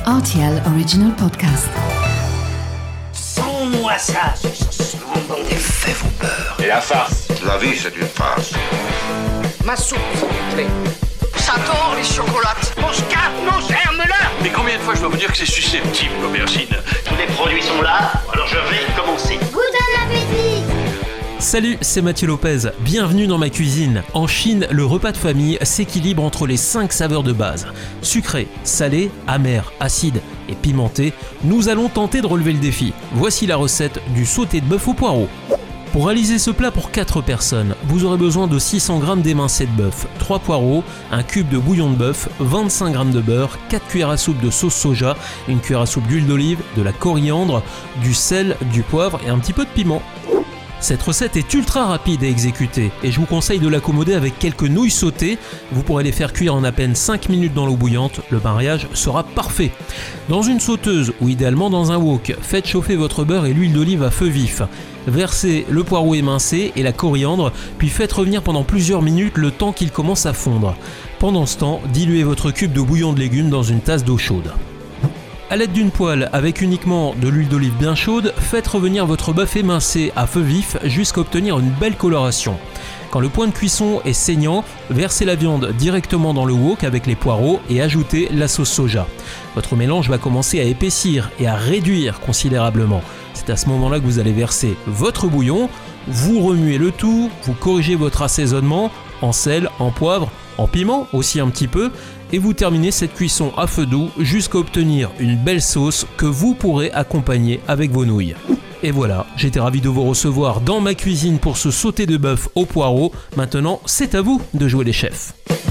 RTL Original Podcast. Sans-moi ça, c'est bon. Les faits vont peur. Et la farce? La vie, c'est une farce. Ma soupe, s'il vous plaît. J'adore les chocolates. Mon scarpe, mon germe-là. Mais combien de fois je dois vous dire que c'est susceptible, l'aubergine? Tous les produits sont là, alors je vais commencer. Bon appétit! Salut, c'est Mathieu Lopez, bienvenue dans ma cuisine. En Chine, le repas de famille s'équilibre entre les 5 saveurs de base. Sucré, salé, amer, acide et pimenté, nous allons tenter de relever le défi. Voici la recette du sauté de bœuf au poireau. Pour réaliser ce plat pour 4 personnes, vous aurez besoin de 600 g d'émincé de bœuf, 3 poireaux, un cube de bouillon de bœuf, 25 g de beurre, 4 cuillères à soupe de sauce soja, une cuillère à soupe d'huile d'olive, de la coriandre, du sel, du poivre et un petit peu de piment. Cette recette est ultra rapide à exécuter et je vous conseille de l'accommoder avec quelques nouilles sautées. Vous pourrez les faire cuire en à peine 5 minutes dans l'eau bouillante, le mariage sera parfait. Dans une sauteuse ou idéalement dans un wok, faites chauffer votre beurre et l'huile d'olive à feu vif. Versez le poireau émincé et la coriandre, puis faites revenir pendant plusieurs minutes le temps qu'il commence à fondre. Pendant ce temps, diluez votre cube de bouillon de légumes dans une tasse d'eau chaude. A l'aide d'une poêle avec uniquement de l'huile d'olive bien chaude, faites revenir votre bœuf émincé à feu vif jusqu'à obtenir une belle coloration. Quand le point de cuisson est saignant, versez la viande directement dans le wok avec les poireaux et ajoutez la sauce soja. Votre mélange va commencer à épaissir et à réduire considérablement. C'est à ce moment-là que vous allez verser votre bouillon, vous remuez le tout, vous corrigez votre assaisonnement en sel, en poivre, en piment aussi un petit peu, et vous terminez cette cuisson à feu doux jusqu'à obtenir une belle sauce que vous pourrez accompagner avec vos nouilles. Et voilà, j'étais ravi de vous recevoir dans ma cuisine pour ce sauté de bœuf au poireau. Maintenant, c'est à vous de jouer les chefs.